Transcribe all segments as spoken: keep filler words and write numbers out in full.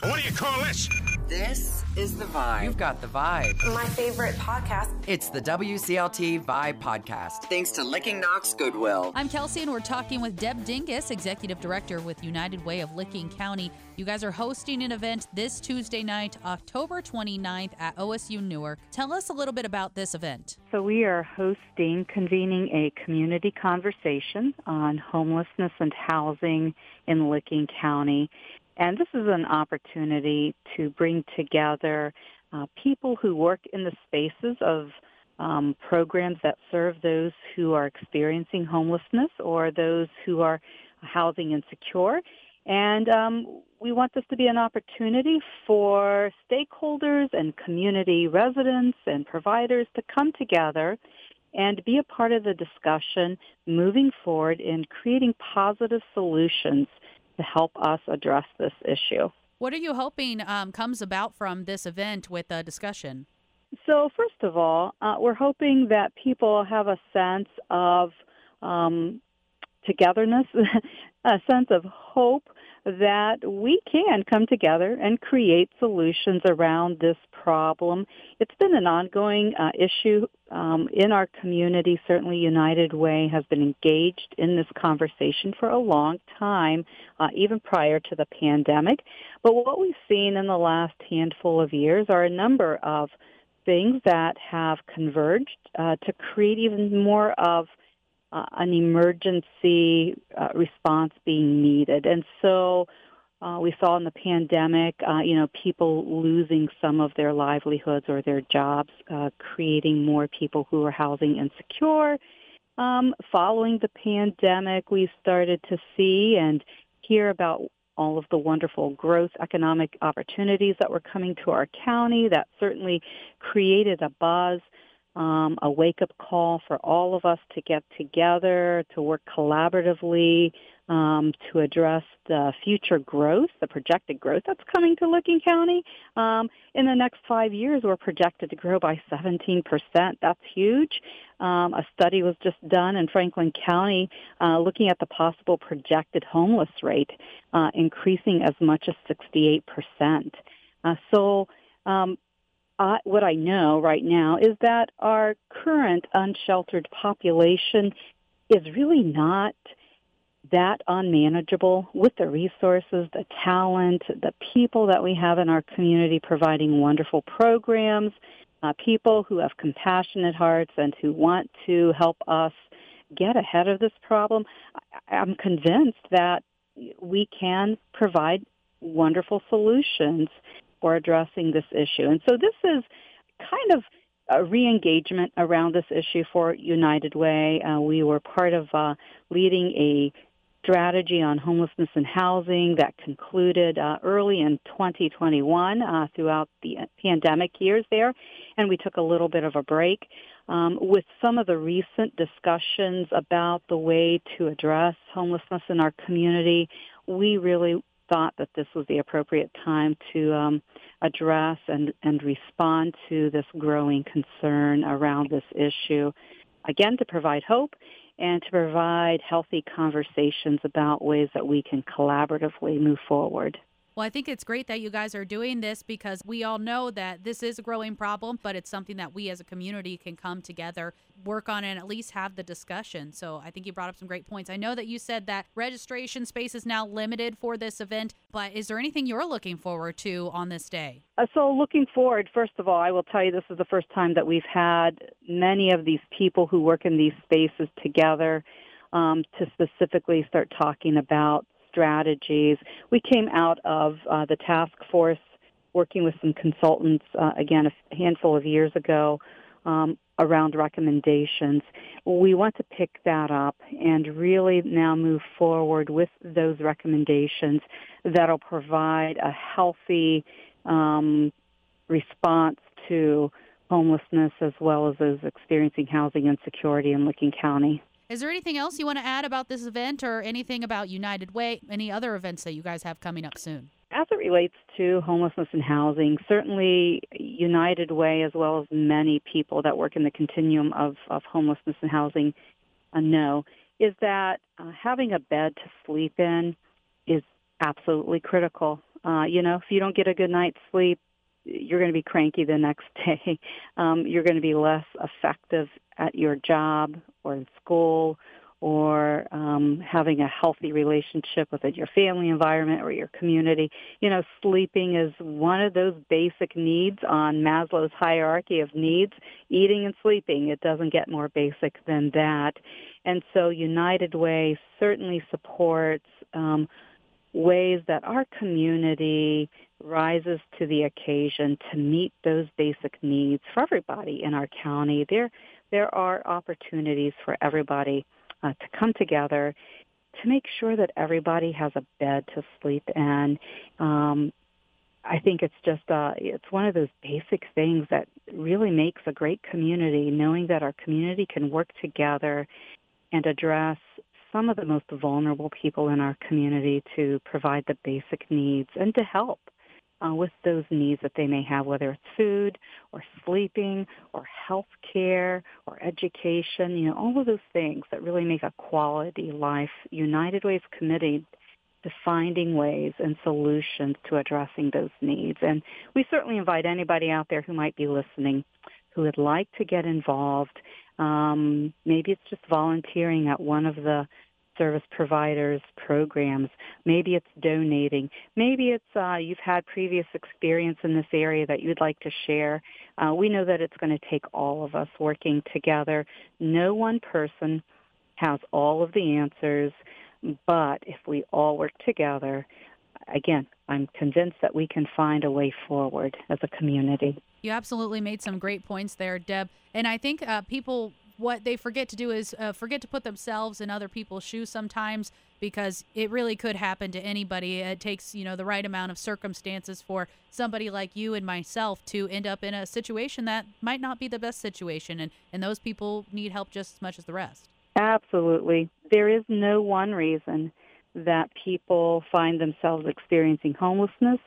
What do you call this? This is The Vibe. You've got The Vibe. My favorite podcast. It's the W C L T Vibe Podcast. Thanks to Licking Knox Goodwill. I'm Kelsey, and we're talking with Deb Dingus, Executive Director with United Way of Licking County. You guys are hosting an event this Tuesday night, October twenty-ninth at O S U Newark. Tell us a little bit about this event. So we are hosting, convening a community conversation on homelessness and housing in Licking County. And this is an opportunity to bring together uh, people who work in the spaces of um, programs that serve those who are experiencing homelessness or those who are housing insecure. And um, we want this to be an opportunity for stakeholders and community residents and providers to come together and be a part of the discussion moving forward in creating positive solutions to help us address this issue. What are you hoping um, comes about from this event with the discussion? So first of all, uh, we're hoping that people have a sense of um, togetherness, a sense of hope that we can come together and create solutions around this problem. It's been an ongoing uh, issue um, in our community. Certainly United Way has been engaged in this conversation for a long time, uh, even prior to the pandemic. But what we've seen in the last handful of years are a number of things that have converged uh, to create even more of Uh, an emergency uh, response being needed. And so uh, we saw in the pandemic, uh, you know, people losing some of their livelihoods or their jobs, uh, creating more people who are housing insecure. Um, following the pandemic, we started to see and hear about all of the wonderful growth economic opportunities that were coming to our county. That certainly created a buzz. Um, a wake-up call for all of us to get together, to work collaboratively, um, to address the future growth, the projected growth that's coming to Licking County. Um, in the next five years, we're projected to grow by seventeen percent. That's huge. Um, a study was just done in Franklin County uh, looking at the possible projected homeless rate uh, increasing as much as sixty-eight percent. Uh, so, um, Uh, what I know right now is that our current unsheltered population is really not that unmanageable with the resources, the talent, the people that we have in our community providing wonderful programs, uh, people who have compassionate hearts and who want to help us get ahead of this problem. I'm convinced that we can provide wonderful solutions for addressing this issue. And so this is kind of a re-engagement around this issue for United Way. Uh, we were part of uh, leading a strategy on homelessness and housing that concluded uh, early in twenty twenty-one uh, throughout the pandemic years there, and we took a little bit of a break. Um, with some of the recent discussions about the way to address homelessness in our community, we really thought that this was the appropriate time to um, address and, and respond to this growing concern around this issue. Again, to provide hope and to provide healthy conversations about ways that we can collaboratively move forward. Well, I think it's great that you guys are doing this because we all know that this is a growing problem, but it's something that we as a community can come together, work on, and at least have the discussion. So I think you brought up some great points. I know that you said that registration space is now limited for this event, but is there anything you're looking forward to on this day? Uh, so looking forward, first of all, I will tell you this is the first time that we've had many of these people who work in these spaces together um, to specifically start talking about strategies. We came out of uh, the task force working with some consultants, uh, again, a handful of years ago, um, around recommendations. We want to pick that up and really now move forward with those recommendations that'll provide a healthy um, response to homelessness as well as those experiencing housing insecurity in Licking County. Is there anything else you want to add about this event or anything about United Way, any other events that you guys have coming up soon? As it relates to homelessness and housing, certainly United Way, as well as many people that work in the continuum of, of homelessness and housing, uh, know, is that uh, having a bed to sleep in is absolutely critical. Uh, you know, if you don't get a good night's sleep, you're going to be cranky the next day. Um, you're going to be less effective at your job or in school or um, having a healthy relationship within your family environment or your community. You know, sleeping is one of those basic needs on Maslow's hierarchy of needs, eating and sleeping. It doesn't get more basic than that. And so United Way certainly supports um, ways that our community rises to the occasion to meet those basic needs for everybody in our county. There, there are opportunities for everybody uh, to come together to make sure that everybody has a bed to sleep in. Um, I think it's just uh, it's one of those basic things that really makes a great community, knowing that our community can work together and address some of the most vulnerable people in our community to provide the basic needs and to help uh, with those needs that they may have, whether it's food or sleeping or health care or education, you know, all of those things that really make a quality life. United Way is committed to finding ways and solutions to addressing those needs. And we certainly invite anybody out there who might be listening who would like to get involved. Um, maybe it's just volunteering at one of the service providers' programs. Maybe it's donating. Maybe it's uh, you've had previous experience in this area that you'd like to share. Uh, we know that it's going to take all of us working together. No one person has all of the answers, but if we all work together, again, I'm convinced that we can find a way forward as a community. You absolutely made some great points there, Deb. And I think uh, people, what they forget to do is uh, forget to put themselves in other people's shoes sometimes, because it really could happen to anybody. It takes, you know, the right amount of circumstances for somebody like you and myself to end up in a situation that might not be the best situation. And, and those people need help just as much as the rest. Absolutely. There is no one reason that people find themselves experiencing homelessness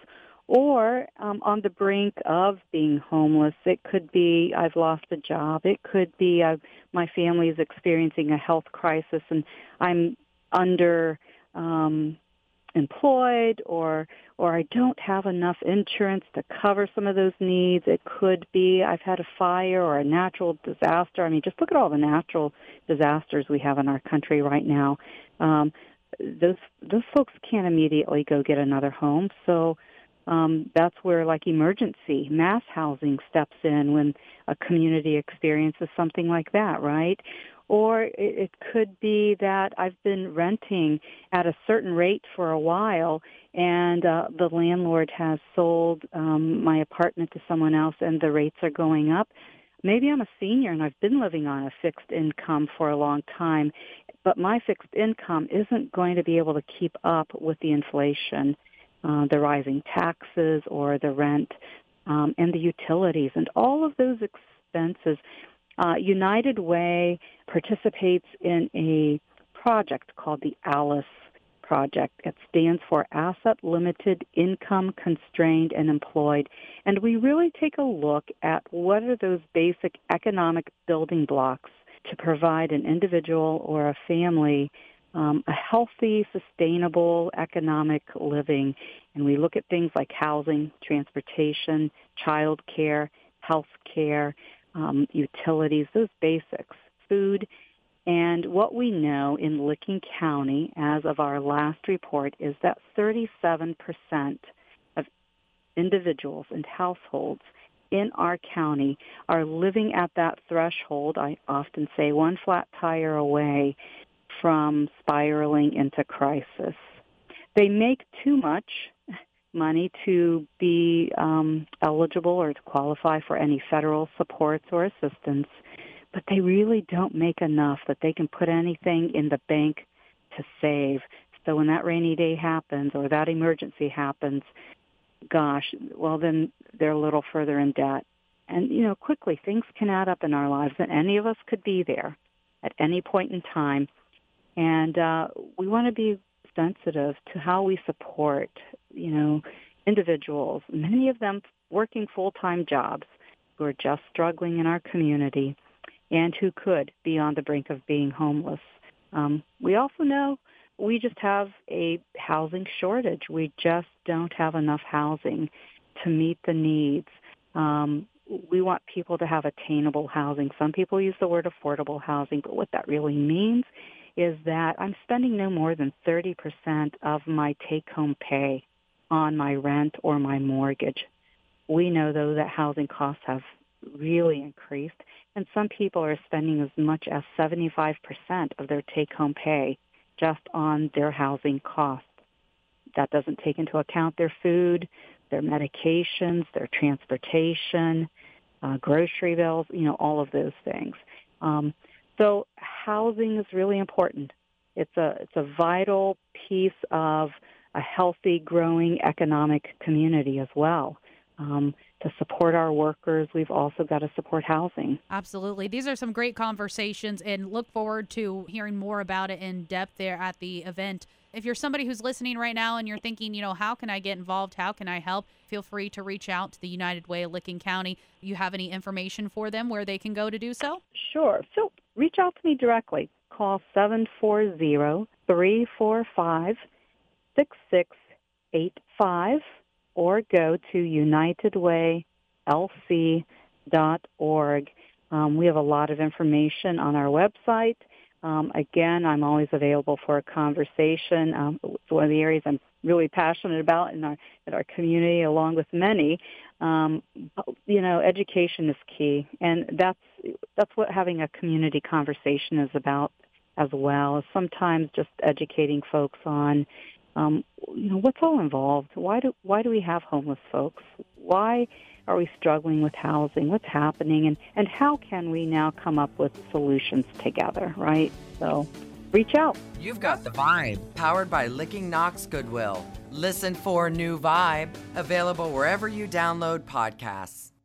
or um, on the brink of being homeless. It could be I've lost a job. It could be I've, my family is experiencing a health crisis and I'm under um, employed, or or I don't have enough insurance to cover some of those needs. It could be I've had a fire or a natural disaster. I mean, just look at all the natural disasters we have in our country right now. Um, those those folks can't immediately go get another home, so um, that's where like emergency mass housing steps in when a community experiences something like that, right? Or it, it could be that I've been renting at a certain rate for a while, and uh, the landlord has sold um, my apartment to someone else, and the rates are going up. Maybe I'm a senior and I've been living on a fixed income for a long time, but my fixed income isn't going to be able to keep up with the inflation, uh, the rising taxes or the rent, um, and the utilities, and all of those expenses. Uh, United Way participates in a project called the ALICE Project. It stands for Asset Limited, Income Constrained, and Employed. And we really take a look at what are those basic economic building blocks to provide an individual or a family um, a healthy, sustainable economic living. And we look at things like housing, transportation, child care, health care, um, utilities, those basics, food. And what we know in Licking County, as of our last report, is that thirty-seven percent of individuals and households in our county are living at that threshold, I often say one flat tire away from spiraling into crisis. They make too much money to be um, eligible or to qualify for any federal supports or assistance, but they really don't make enough that they can put anything in the bank to save. So when that rainy day happens or that emergency happens, gosh, well, then they're a little further in debt. And, you know, quickly, things can add up in our lives, and any of us could be there at any point in time. And uh, we want to be sensitive to how we support, you know, individuals, many of them working full-time jobs who are just struggling in our community and who could be on the brink of being homeless. Um, we also know we just have a housing shortage. We just don't have enough housing to meet the needs. Um, we want people to have attainable housing. Some people use the word affordable housing, but what that really means is that I'm spending no more than thirty percent of my take-home pay on my rent or my mortgage. We know, though, that housing costs have really increased, and some people are spending as much as seventy-five percent of their take-home pay just on their housing costs. That doesn't take into account their food, their medications, their transportation, uh, grocery bills, you know, all of those things. Um, so housing is really important. It's a it's a vital piece of a healthy, growing economic community as well. Um, to support our workers, we've also got to support housing. Absolutely. These are some great conversations, and look forward to hearing more about it in depth there at the event. If you're somebody who's listening right now and you're thinking, you know, how can I get involved? How can I help? Feel free to reach out to the United Way of Licking County. You have any information for them where they can go to do so? Sure. So reach out to me directly. Call seven four zero, three four five, six six eight five or go to united way l c dot org. Um, we have a lot of information on our website. Um, again, I'm always available for a conversation. Um, it's one of the areas I'm really passionate about in our in our community, along with many. Um, you know, education is key, and that's that's what having a community conversation is about as well. Is sometimes just educating folks on, um, you know, what's all involved. Why do why do we have homeless folks? Why are we struggling with housing? What's happening? And, and how can we now come up with solutions together, right? So reach out. You've got the Vibe, powered by Licking Knox Goodwill. Listen for New Vibe, available wherever you download podcasts.